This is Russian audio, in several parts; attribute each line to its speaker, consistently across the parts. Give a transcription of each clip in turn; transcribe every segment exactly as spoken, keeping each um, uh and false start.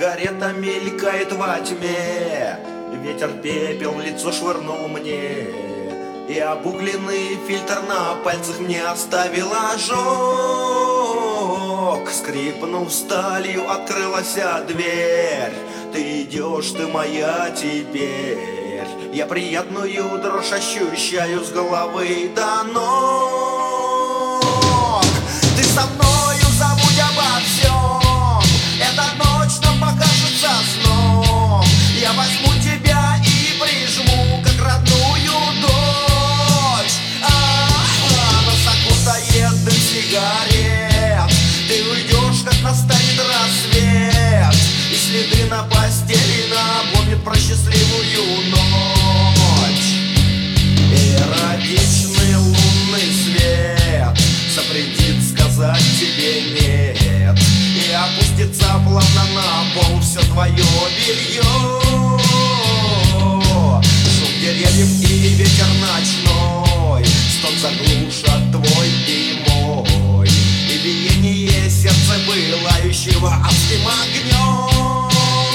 Speaker 1: Сигарета мелькает во тьме, ветер пепел в лицо швырнул мне, и обугленный фильтр на пальцах мне оставил ожог. Скрипнув сталью, открылась дверь. Ты идешь, ты моя теперь. Я приятную дрожь ощущаю с головы до ног. Ты со мною, забудь обо всем. Эта ночь нам покажется сном. Я возьму тебя и прижму, как родную дочь. А-а-а, нас окутает дым сигарет. Ты уйдешь, как настанет рассвет, и следы на постели напомнят про счастливую ночь. Эротичный лунный свет запретит сказать тебе нет, и опустится плавно на пол все твое белье. Шум деревьев и ветер ночной, стон заглушат твой и мой, и биение сердца пылающего адским огнем.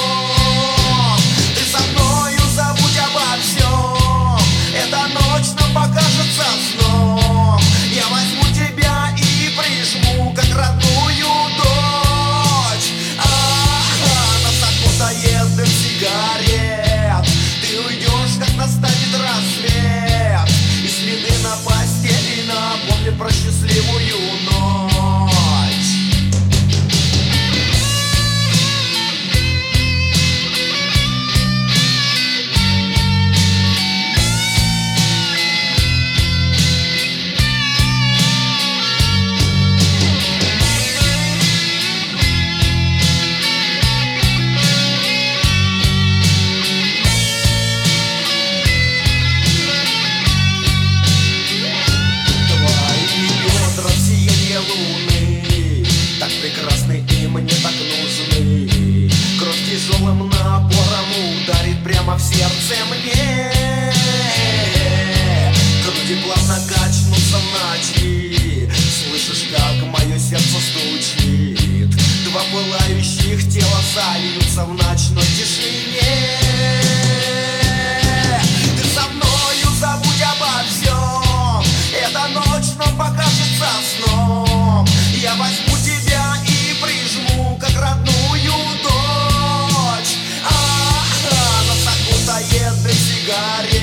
Speaker 1: Ты со мною, забудь обо всем. Эта ночь нам покажется сном. Я возьму тебя и прижму, как родную дочь. А-а-а, нас окутает дым сигарет. Ты уйдешь, как настанет рассвет, и следы на постели напомнят про счастливую ночь. Прекрасны и мне так нужны. Кровь тяжелым напором ударит прямо в сердце мне. Груди плавно качнутся в ночи. Слышишь, как мое сердце стучит. Два пылающих тела сольются в ночной тишине. Ты со мною, забудь обо всем. Эта ночь нам покажется сном. Я возьму тебя и прижму, как родную дочь. А-а-а, нас окутает дым сигарет.